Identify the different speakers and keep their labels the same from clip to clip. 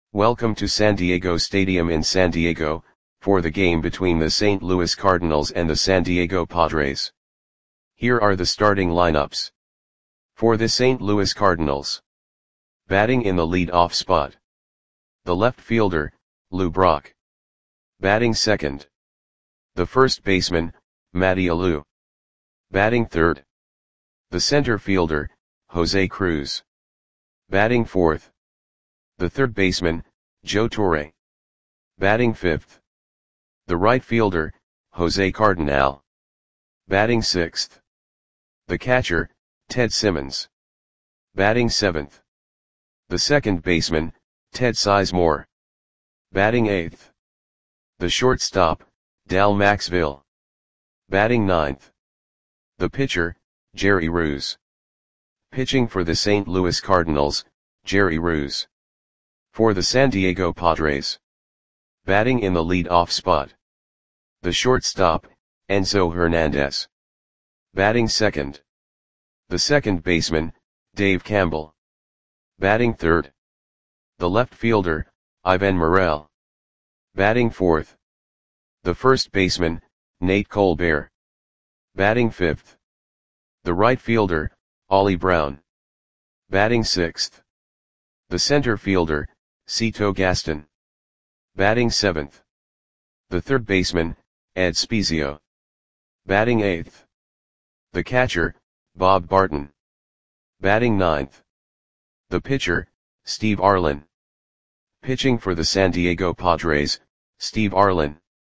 Speaker 1: Welcome to San Diego Stadium in San Diego, for the game between the St. Louis Cardinals and the San Diego Padres. Here are the starting lineups. For the St. Louis Cardinals. Batting in the lead-off spot. The left fielder, Lou Brock. Batting second. The first baseman, Matty Alou. Batting third. The center fielder, Jose Cruz. Batting fourth. The third baseman, Joe Torre. Batting fifth. The right fielder, Jose Cardenal. Batting sixth. The catcher, Ted Simmons. Batting seventh. The second baseman, Ted Sizemore. Batting eighth. The shortstop, Dal Maxville. Batting ninth. The pitcher, Jerry Ruse. Pitching for the St. Louis Cardinals, Jerry Ruse. For the San Diego Padres. Batting in the lead-off spot. The shortstop, Enzo Hernandez. Batting second. The second baseman, Dave Campbell. Batting third. The left fielder, Ivan Morel. Batting fourth. The first baseman, Nate Colbert. Batting fifth. The right fielder, Ollie Brown. Batting sixth. The center fielder, Cito Gaston. Batting seventh. The third baseman, Ed Spezio. Batting eighth. The catcher, Bob Barton. Batting ninth. The pitcher, Steve Arlen. Pitching for the San Diego Padres, Steve Arlen.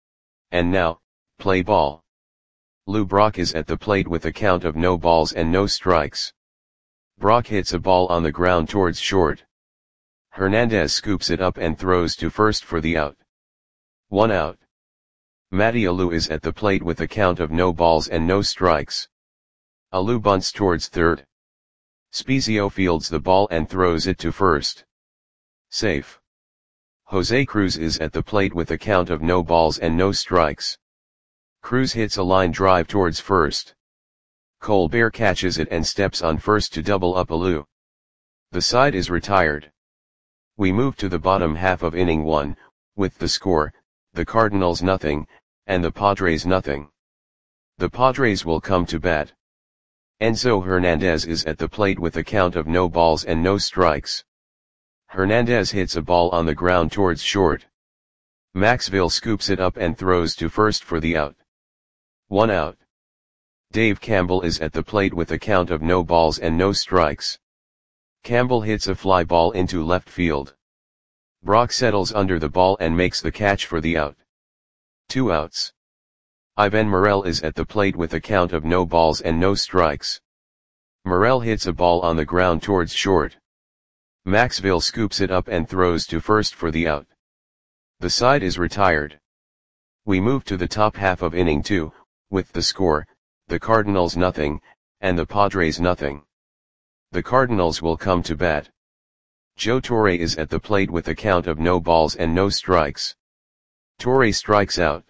Speaker 1: And now, play ball. Lou Brock is at the plate with a count of no balls and no strikes. Brock hits a ball on the ground towards short. Hernandez scoops it up and throws to first for the out. 1 out. Matty Alou is at the plate with a count of no balls and no strikes. Alou bunts towards third. Spezio fields the ball and throws it to first. Safe. Jose Cruz is at the plate with a count of no balls and no strikes. Cruz hits a line drive towards first. Colbert catches it and steps on first to double up Alou. The side is retired. We move to the bottom half of inning 1, with the score, the Cardinals nothing, and the Padres nothing. The Padres will come to bat. Enzo Hernandez is at the plate with a count of no balls and no strikes. Hernandez hits a ball on the ground towards short. Maxville scoops it up and throws to first for the out. 1 out. Dave Campbell is at the plate with a count of no balls and no strikes. Campbell hits a fly ball into left field. Brock settles under the ball and makes the catch for the out. 2 outs. Ivan Morel is at the plate with a count of no balls and no strikes. Morel hits a ball on the ground towards short. Maxville scoops it up and throws to first for the out. The side is retired. We move to the top half of inning 2, with the score, the Cardinals nothing, and the Padres nothing. The Cardinals will come to bat. Joe Torre is at the plate with a count of no balls and no strikes. Torre strikes out.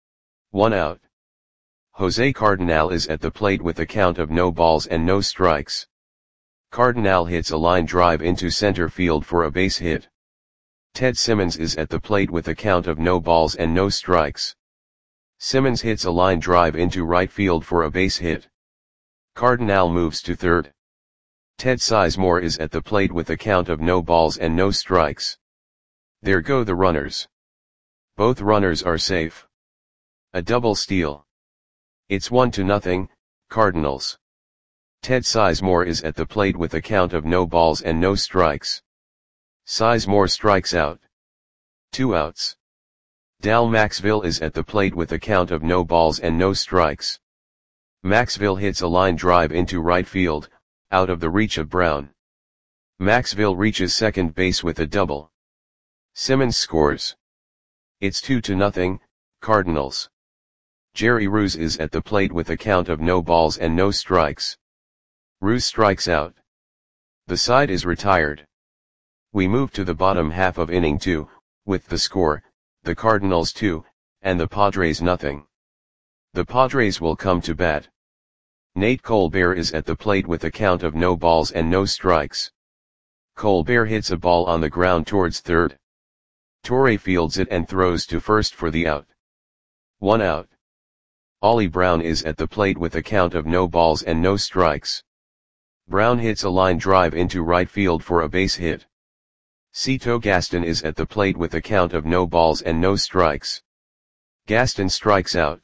Speaker 1: 1 out. Jose Cardenal is at the plate with a count of no balls and no strikes. Cardenal hits a line drive into center field for a base hit. Ted Simmons is at the plate with a count of no balls and no strikes. Simmons hits a line drive into right field for a base hit. Cardenal moves to third. Ted Sizemore is at the plate with a count of no balls and no strikes. There go the runners. Both runners are safe. A double steal. It's 1-0, Cardinals. Ted Sizemore is at the plate with a count of no balls and no strikes. Sizemore strikes out. 2 outs. Dal Maxville is at the plate with a count of no balls and no strikes. Maxville hits a line drive into right field, out of the reach of Brown. Maxville reaches second base with a double. Simmons scores. It's 2-0, Cardinals. Jerry Ruse is at the plate with a count of no balls and no strikes. Ruse strikes out. The side is retired. We move to the bottom half of inning 2, with the score, the Cardinals 2, and the Padres nothing. The Padres will come to bat. Nate Colbert is at the plate with a count of no balls and no strikes. Colbert hits a ball on the ground towards third. Torre fields it and throws to first for the out. 1 out. Ollie Brown is at the plate with a count of no balls and no strikes. Brown hits a line drive into right field for a base hit. Cito Gaston is at the plate with a count of no balls and no strikes. Gaston strikes out.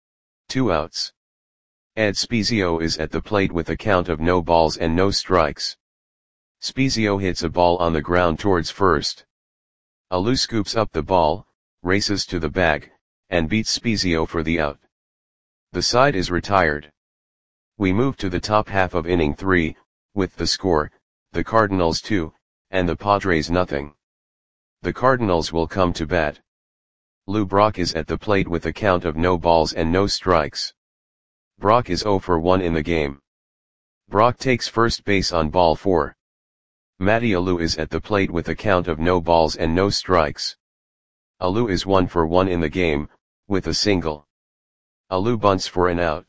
Speaker 1: 2 outs. Ed Spezio is at the plate with a count of no balls and no strikes. Spezio hits a ball on the ground towards first. Alou scoops up the ball, races to the bag, and beats Spezio for the out. The side is retired. We move to the top half of inning 3, with the score, the Cardinals 2, and the Padres nothing. The Cardinals will come to bat. Lou Brock is at the plate with a count of no balls and no strikes. Brock is 0 for 1 in the game. Brock takes first base on ball 4. Matty Alou is at the plate with a count of no balls and no strikes. Alou is 1 for 1 in the game, with a single. Alou bunts for an out.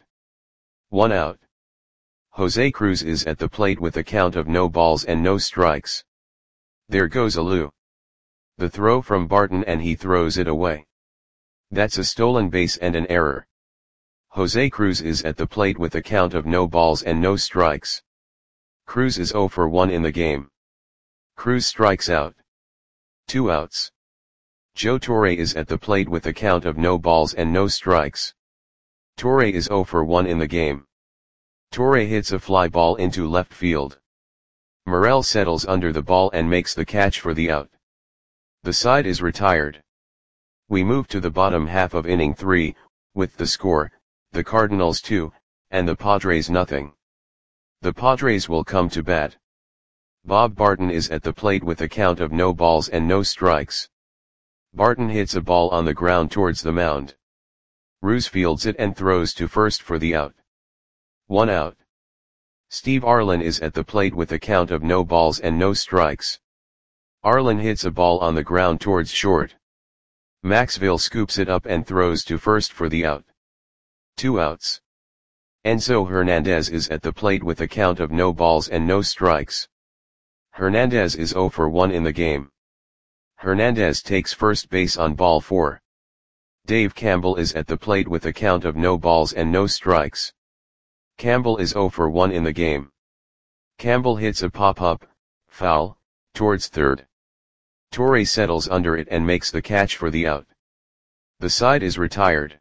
Speaker 1: 1 out. Jose Cruz is at the plate with a count of no balls and no strikes. There goes Alou. The throw from Barton and he throws it away. That's a stolen base and an error. Jose Cruz is at the plate with a count of no balls and no strikes. Cruz is 0 for 1 in the game. Cruz strikes out. 2 outs. Joe Torre is at the plate with a count of no balls and no strikes. Torre is 0 for 1 in the game. Torre hits a fly ball into left field. Morel settles under the ball and makes the catch for the out. The side is retired. We move to the bottom half of inning 3, with the score, the Cardinals 2, and the Padres nothing. The Padres will come to bat. Bob Barton is at the plate with a count of no balls and no strikes. Barton hits a ball on the ground towards the mound. Ruse fields it and throws to first for the out. 1 out. Steve Arlen is at the plate with a count of no balls and no strikes. Arlen hits a ball on the ground towards short. Maxville scoops it up and throws to first for the out. 2 outs. Enzo Hernandez is at the plate with a count of no balls and no strikes. Hernandez is 0 for 1 in the game. Hernandez takes first base on ball 4. Dave Campbell is at the plate with a count of no balls and no strikes. Campbell is 0 for 1 in the game. Campbell hits a pop-up, foul, towards third. Torre settles under it and makes the catch for the out. The side is retired.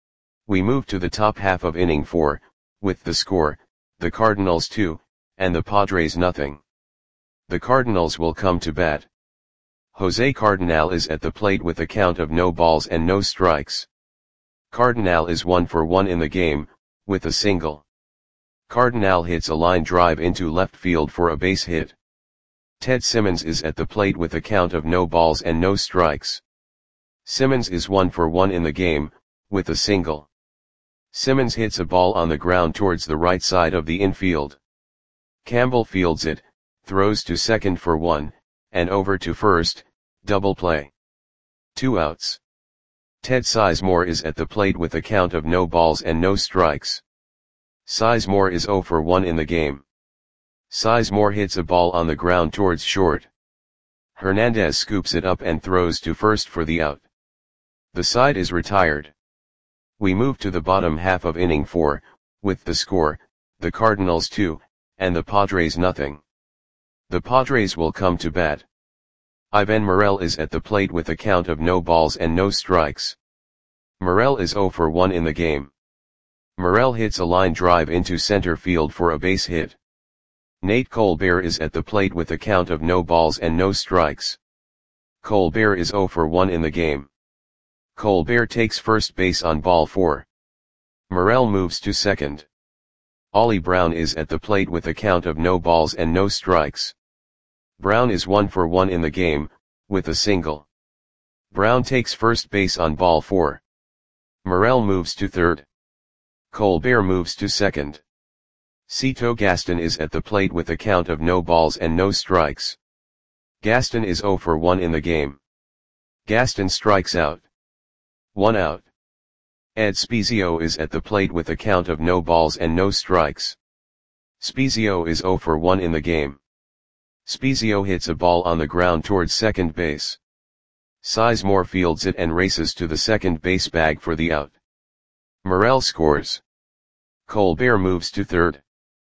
Speaker 1: We move to the top half of inning 4, with the score, the Cardinals 2, and the Padres nothing. The Cardinals will come to bat. Jose Cardinal is at the plate with a count of no balls and no strikes. Cardinal is 1 for 1 in the game, with a single. Cardinal hits a line drive into left field for a base hit. Ted Simmons is at the plate with a count of no balls and no strikes. Simmons is 1 for 1 in the game, with a single. Simmons hits a ball on the ground towards the right side of the infield. Campbell fields it, throws to second for 1, and over to first, double play. 2 outs. Ted Sizemore is at the plate with a count of no balls and no strikes. Sizemore is 0 for 1 in the game. Sizemore hits a ball on the ground towards short. Hernandez scoops it up and throws to first for the out. The side is retired. We move to the bottom half of inning 4, with the score, the Cardinals 2, and the Padres nothing. The Padres will come to bat. Ivan Morel is at the plate with a count of no balls and no strikes. Morel is 0 for 1 in the game. Morel hits a line drive into center field for a base hit. Nate Colbert is at the plate with a count of no balls and no strikes. Colbert is 0 for 1 in the game. Colbert takes first base on ball 4. Morel moves to second. Ollie Brown is at the plate with a count of no balls and no strikes. Brown is 1 for 1 in the game, with a single. Brown takes first base on ball 4. Morel moves to third. Colbert moves to second. Cito Gaston is at the plate with a count of no balls and no strikes. Gaston is 0 for 1 in the game. Gaston strikes out. 1 out. Ed Spezio is at the plate with a count of no balls and no strikes. Spezio is 0 for 1 in the game. Spezio hits a ball on the ground towards second base. Sizemore fields it and races to the second base bag for the out. Morel scores. Colbert moves to third.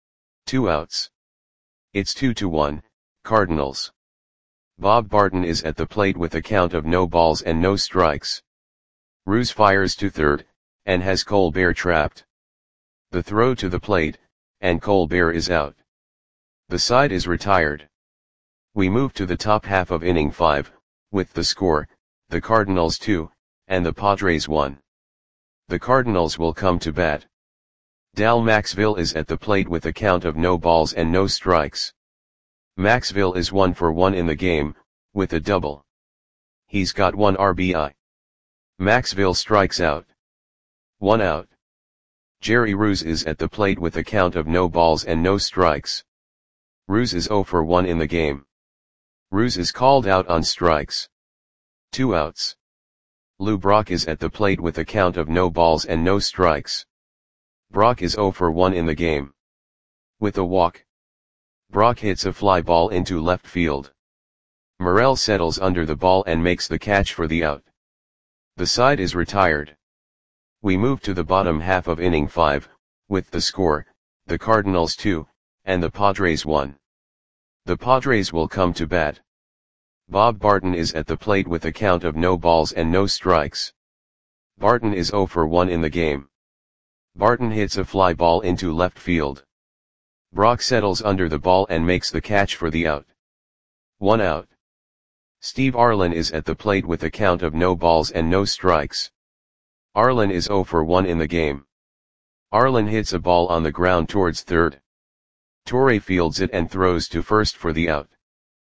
Speaker 1: 2 outs. It's 2-1, Cardinals. Bob Barton is at the plate with a count of no balls and no strikes. Ruse fires to third, and has Colbert trapped. The throw to the plate, and Colbert is out. The side is retired. We move to the top half of inning 5, with the score, the Cardinals 2, and the Padres 1. The Cardinals will come to bat. Dal Maxville is at the plate with a count of no balls and no strikes. Maxville is 1 for 1 in the game, with a double. He's got 1 RBI. Maxville strikes out. 1 out. Jerry Ruse is at the plate with a count of no balls and no strikes. Ruse is 0 for 1 in the game. Ruse is called out on strikes. 2 outs. Lou Brock is at the plate with a count of no balls and no strikes. Brock is 0 for 1 in the game. With a walk. Brock hits a fly ball into left field. Morel settles under the ball and makes the catch for the out. The side is retired. We move to the bottom half of inning 5, with the score, the Cardinals 2, and the Padres 1. The Padres will come to bat. Bob Barton is at the plate with a count of no balls and no strikes. Barton is 0 for 1 in the game. Barton hits a fly ball into left field. Brock settles under the ball and makes the catch for the out. 1 out. Steve Arlen is at the plate with a count of no balls and no strikes. Arlen is 0 for 1 in the game. Arlen hits a ball on the ground towards third. Torre fields it and throws to first for the out.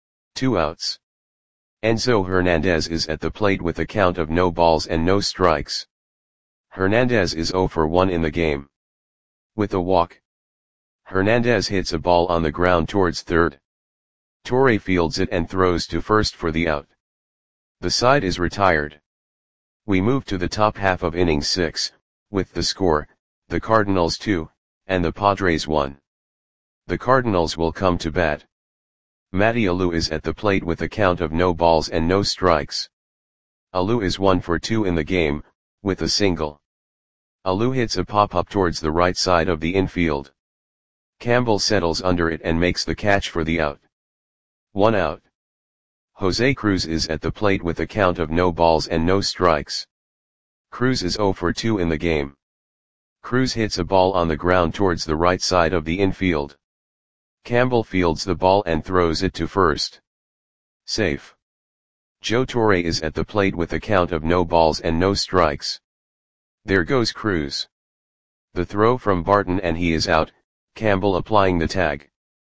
Speaker 1: 2 outs. Enzo Hernandez is at the plate with a count of no balls and no strikes. Hernandez is 0 for 1 in the game. With a walk. Hernandez hits a ball on the ground towards third. Torre fields it and throws to first for the out. The side is retired. We move to the top half of inning 6, with the score, the Cardinals 2, and the Padres 1. The Cardinals will come to bat. Matty Alou is at the plate with a count of no balls and no strikes. Alou is 1 for 2 in the game, with a single. Alou hits a pop-up towards the right side of the infield. Campbell settles under it and makes the catch for the out. 1 out. Jose Cruz is at the plate with a count of no balls and no strikes. Cruz is 0 for 2 in the game. Cruz hits a ball on the ground towards the right side of the infield. Campbell fields the ball and throws it to first. Safe. Joe Torre is at the plate with a count of no balls and no strikes. There goes Cruz. The throw from Barton and he is out, Campbell applying the tag.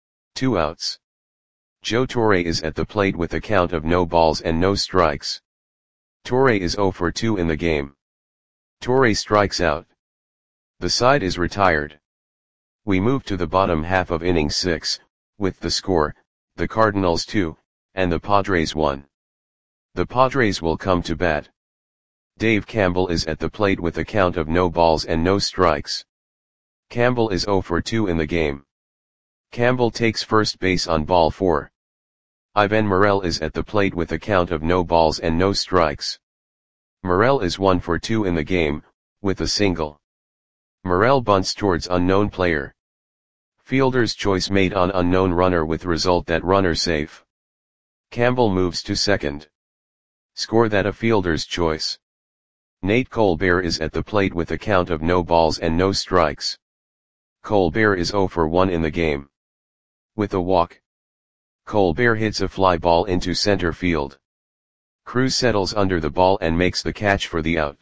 Speaker 1: 2 outs. Joe Torre is at the plate with a count of no balls and no strikes. Torre is 0 for 2 in the game. Torre strikes out. The side is retired. We move to the bottom half of inning 6, with the score, the Cardinals 2, and the Padres 1. The Padres will come to bat. Dave Campbell is at the plate with a count of no balls and no strikes. Campbell is 0 for 2 in the game. Campbell takes first base on ball 4. Ivan Morel is at the plate with a count of no balls and no strikes. Morel is 1 for 2 in the game, with a single. Morel bunts towards unknown player. Fielder's choice made on unknown runner with result that runner safe. Campbell moves to second. Score that a fielder's choice. Nate Colbert is at the plate with a count of no balls and no strikes. Colbert is 0 for 1 in the game. With a walk. Colbert hits a fly ball into center field. Cruz settles under the ball and makes the catch for the out.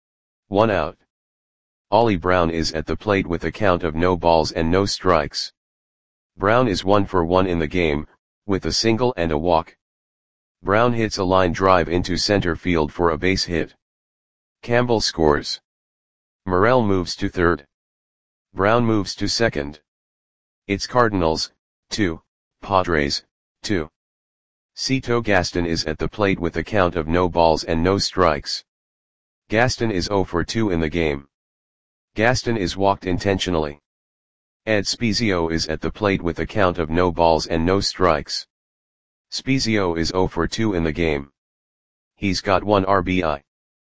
Speaker 1: 1 out. Ollie Brown is at the plate with a count of no balls and no strikes. Brown is 1 for 1 in the game, with a single and a walk. Brown hits a line drive into center field for a base hit. Campbell scores. Morel moves to third. Brown moves to second. It's Cardinals, 2, Padres, 2. Cito Gaston is at the plate with a count of no balls and no strikes. Gaston is 0 for 2 in the game. Gaston is walked intentionally. Ed Spezio is at the plate with a count of no balls and no strikes. Spezio is 0 for 2 in the game. He's got 1 RBI.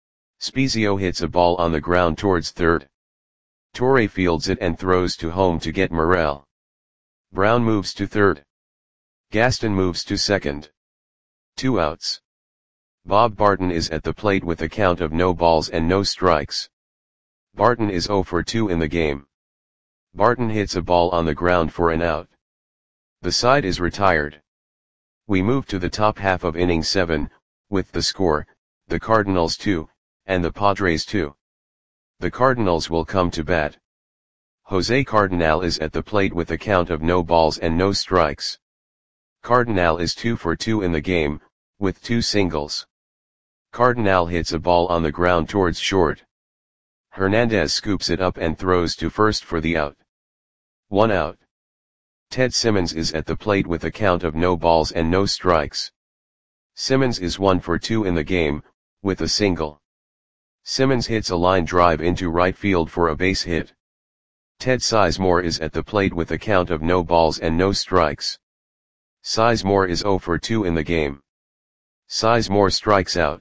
Speaker 1: Spezio hits a ball on the ground towards third. Torre fields it and throws to home to get Morel. Brown moves to third. Gaston moves to second. 2 outs. Bob Barton is at the plate with a count of no balls and no strikes. Barton is 0 for 2 in the game. Barton hits a ball on the ground for an out. The side is retired. We move to the top half of inning 7, with the score, the Cardinals 2, and the Padres 2. The Cardinals will come to bat. Jose Cardinal is at the plate with a count of no balls and no strikes. Cardinal is 2 for 2 in the game, with 2 singles. Cardinal hits a ball on the ground towards short. Hernandez scoops it up and throws to first for the out. 1 out. Ted Simmons is at the plate with a count of no balls and no strikes. Simmons is 1 for 2 in the game, with a single. Simmons hits a line drive into right field for a base hit. Ted Sizemore is at the plate with a count of no balls and no strikes. Sizemore is 0 for 2 in the game. Sizemore strikes out.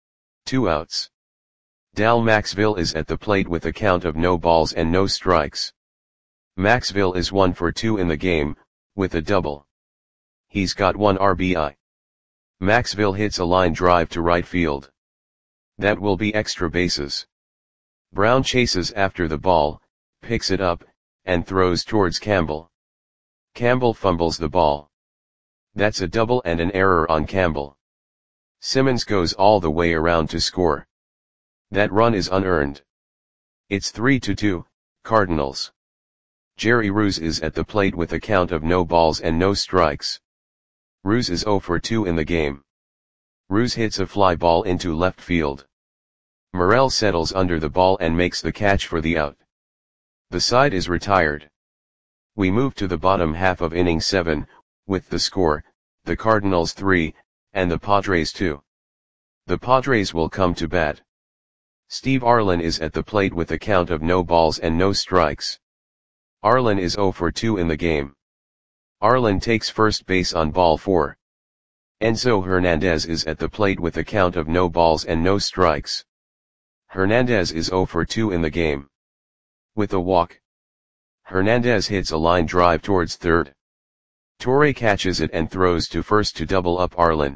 Speaker 1: 2 outs. Dal Maxville is at the plate with a count of no balls and no strikes. Maxville is 1 for 2 in the game, with a double. He's got 1 RBI. Maxville hits a line drive to right field. That will be extra bases. Brown chases after the ball, picks it up, and throws towards Campbell. Campbell fumbles the ball. That's a double and an error on Campbell. Simmons goes all the way around to score. That run is unearned. It's 3-2, Cardinals. Jerry Ruse is at the plate with a count of no balls and no strikes. Ruse is 0 for 2 in the game. Ruse hits a fly ball into left field. Morel settles under the ball and makes the catch for the out. The side is retired. We move to the bottom half of inning 7, with the score, the Cardinals 3, and the Padres 2. The Padres will come to bat. Steve Arlen is at the plate with a count of no balls and no strikes. Arlen is 0 for 2 in the game. Arlen takes first base on ball 4. Enzo Hernandez is at the plate with a count of no balls and no strikes. Hernandez is 0 for 2 in the game. With a walk. Hernandez hits a line drive towards third. Torre catches it and throws to first to double up Arlen.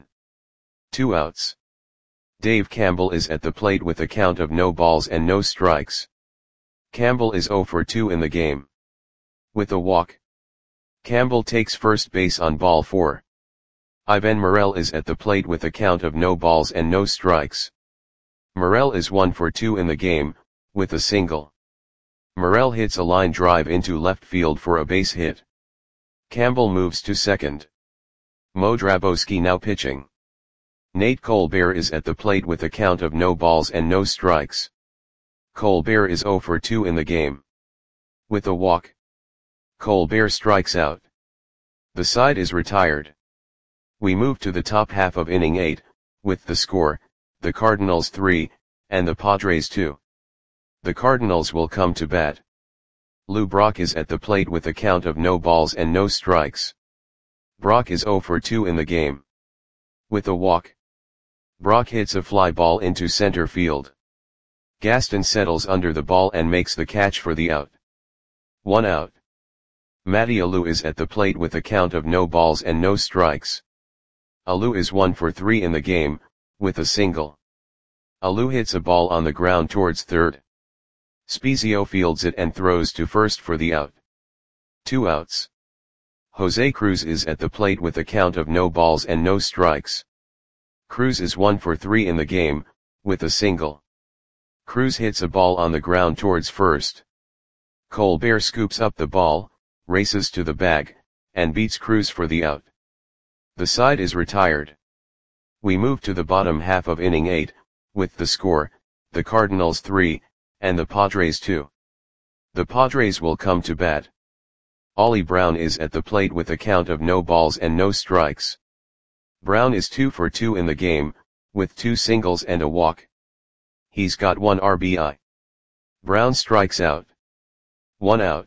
Speaker 1: 2 outs. Dave Campbell is at the plate with a count of no balls and no strikes. Campbell is 0 for 2 in the game. With a walk. Campbell takes first base on ball 4. Ivan Morel is at the plate with a count of no balls and no strikes. Morel is 1 for 2 in the game, with a single. Morel hits a line drive into left field for a base hit. Campbell moves to second. Mo Drabowski now pitching. Nate Colbert is at the plate with a count of no balls and no strikes. Colbert is 0 for 2 in the game. With a walk. Colbert strikes out. The side is retired. We move to the top half of inning 8, with the score, the Cardinals 3, and the Padres 2. The Cardinals will come to bat. Lou Brock is at the plate with a count of no balls and no strikes. Brock is 0 for 2 in the game. With a walk. Brock hits a fly ball into center field. Gaston settles under the ball and makes the catch for the out. 1 out. Matty Alou is at the plate with a count of no balls and no strikes. Alou is 1 for 3 in the game, with a single. Alou hits a ball on the ground towards third. Spezio fields it and throws to first for the out. 2 outs. Jose Cruz is at the plate with a count of no balls and no strikes. Cruz is 1 for 3 in the game, with a single. Cruz hits a ball on the ground towards first. Colbert scoops up the ball, races to the bag, and beats Cruz for the out. The side is retired. We move to the bottom half of inning 8, with the score, the Cardinals 3, and the Padres 2. The Padres will come to bat. Ollie Brown is at the plate with a count of no balls and no strikes. Brown is 2 for 2 in the game, with 2 singles and a walk. He's got 1 RBI. Brown strikes out. 1 out.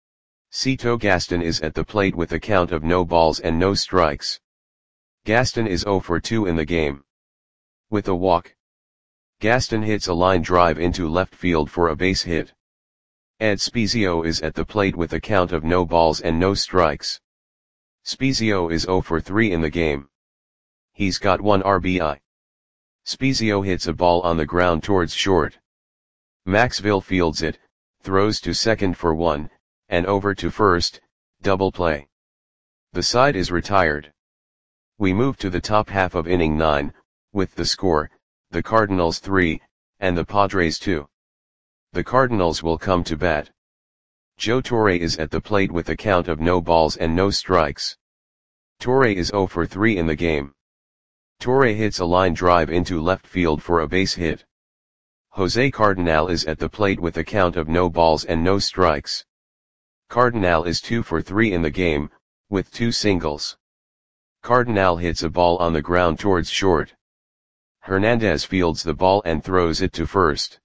Speaker 1: Cito Gaston is at the plate with a count of no balls and no strikes. Gaston is 0 for 2 in the game. With a walk, Gaston hits a line drive into left field for a base hit. Ed Spiezio is at the plate with a count of no balls and no strikes. Spiezio is 0 for 3 in the game. He's got 1 RBI. Spiezio hits a ball on the ground towards short. Maxville fields it, throws to second for 1, and over to first, double play. The side is retired. We move to the top half of inning 9, with the score, the Cardinals 3, and the Padres 2. The Cardinals will come to bat. Joe Torre is at the plate with a count of no balls and no strikes. Torre is 0 for 3 in the game. Torre hits a line drive into left field for a base hit. Jose Cardinal is at the plate with a count of no balls and no strikes. Cardinal is 2 for 3 in the game, with 2 singles. Cardinal hits a ball on the ground towards short. Hernandez fields the ball and throws it to first.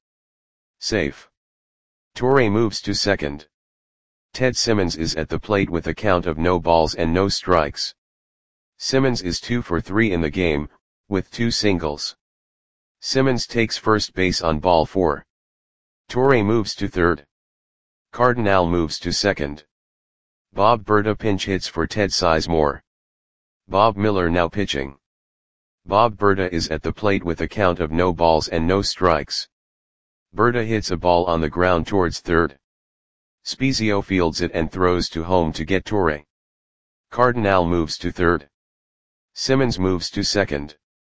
Speaker 1: Safe. Torre moves to second. Ted Simmons is at the plate with a count of no balls and no strikes. Simmons is 2 for 3 in the game, with 2 singles. Simmons takes first base on ball 4. Torre moves to third. Cardinal moves to second. Bob Berta pinch hits for Ted Sizemore. Bob Miller now pitching. Bob Berta is at the plate with a count of no balls and no strikes. Berta hits a ball on the ground towards third. Spiezio fields it and throws to home to get Torre. Cardinal moves to third. Simmons moves to second.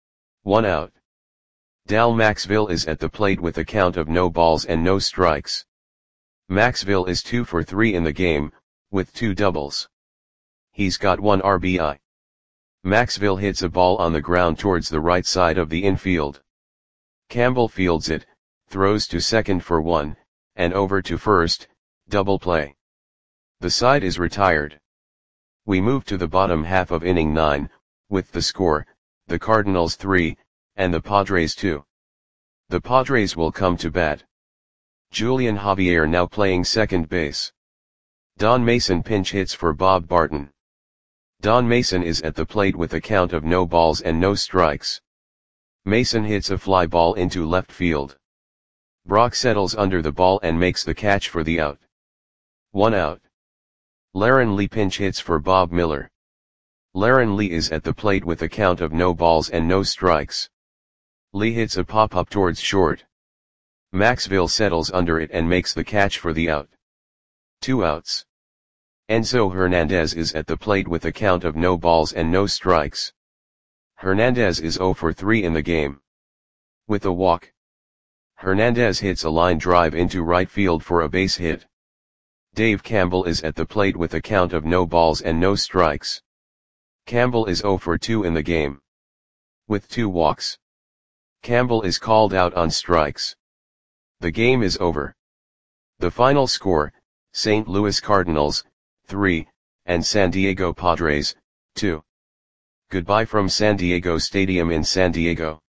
Speaker 1: 1 out. Dal Maxville is at the plate with a count of no balls and no strikes. Maxville is 2 for 3 in the game, with 2 doubles. He's got 1 RBI. Maxville hits a ball on the ground towards the right side of the infield. Campbell fields it, throws to second for 1, and over to first, double play. The side is retired. We move to the bottom half of inning 9, with the score, the Cardinals 3, and the Padres 2. The Padres will come to bat. Julian Javier now playing second base. Don Mason pinch hits for Bob Barton. Don Mason is at the plate with a count of no balls and no strikes. Mason hits a fly ball into left field. Brock settles under the ball and makes the catch for the out. 1 out. Laren Lee pinch hits for Bob Miller. Laren Lee is at the plate with a count of no balls and no strikes. Lee hits a pop-up towards short. Maxville settles under it and makes the catch for the out. 2 outs. Enzo Hernandez is at the plate with a count of no balls and no strikes. Hernandez is 0 for 3 in the game. With a walk, Hernandez hits a line drive into right field for a base hit. Dave Campbell is at the plate with a count of no balls and no strikes. Campbell is 0 for 2 in the game. With 2 walks, Campbell is called out on strikes. The game is over. The final score, St. Louis Cardinals, 3, and San Diego Padres, 2. Goodbye from San Diego Stadium in San Diego.